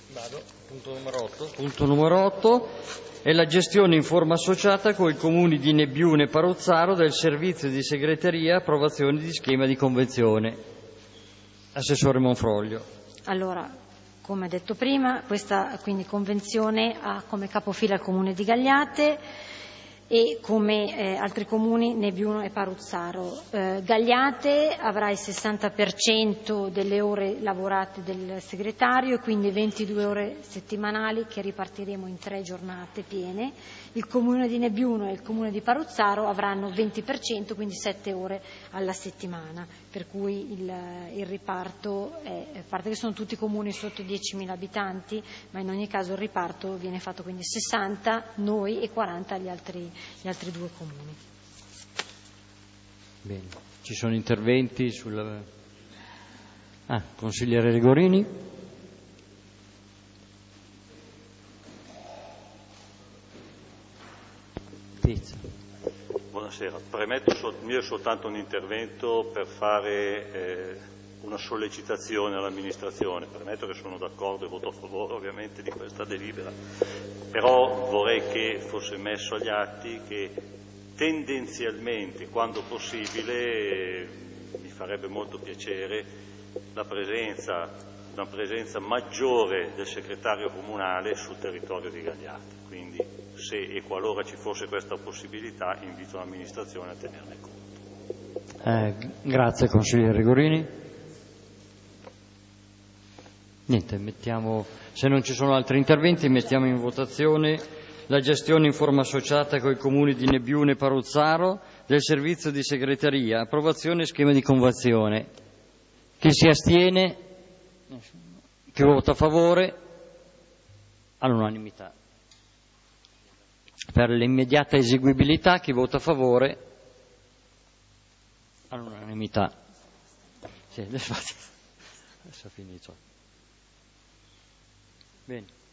Vado. Punto numero 8 è la gestione in forma associata con i comuni di Nebbiune e Paruzzaro del servizio di segreteria approvazione di schema di convenzione. Assessore Monfroglio. Allora, come detto prima, questa quindi convenzione ha come capofila il comune di Gagliate e come altri comuni Nebbiuno e Paruzzaro. Gagliate avrà il 60% delle ore lavorate del segretario e quindi 22 ore settimanali che ripartiremo in 3 giornate piene. Il comune di Nebbiuno e il comune di Paruzzaro avranno 20%, quindi 7 ore alla settimana, per cui il riparto è, a parte che sono tutti comuni sotto 10.000 abitanti, ma in ogni caso il riparto viene fatto quindi 60 noi e 40 gli altri 2 comuni. Bene, ci sono interventi sul... consigliere Rigorini. Buonasera, premetto mio soltanto un intervento per fare una sollecitazione all'amministrazione. Premetto che sono d'accordo e voto a favore ovviamente di questa delibera, però vorrei che fosse messo agli atti che tendenzialmente, quando possibile, mi farebbe molto piacere una presenza maggiore del segretario comunale sul territorio di Gagliate. Quindi, se e qualora ci fosse questa possibilità, invito l'amministrazione a tenerne conto. Grazie consigliere Rigorini. Niente, se non ci sono altri interventi mettiamo in votazione la gestione in forma associata con i comuni di Nebbiune e Paruzzaro del servizio di segreteria, approvazione e schema di convenzione. Chi si astiene? Chi vota a favore? All'unanimità. Per l'immediata eseguibilità, chi vota a favore? All'unanimità. Sì, adesso è finito. Bene.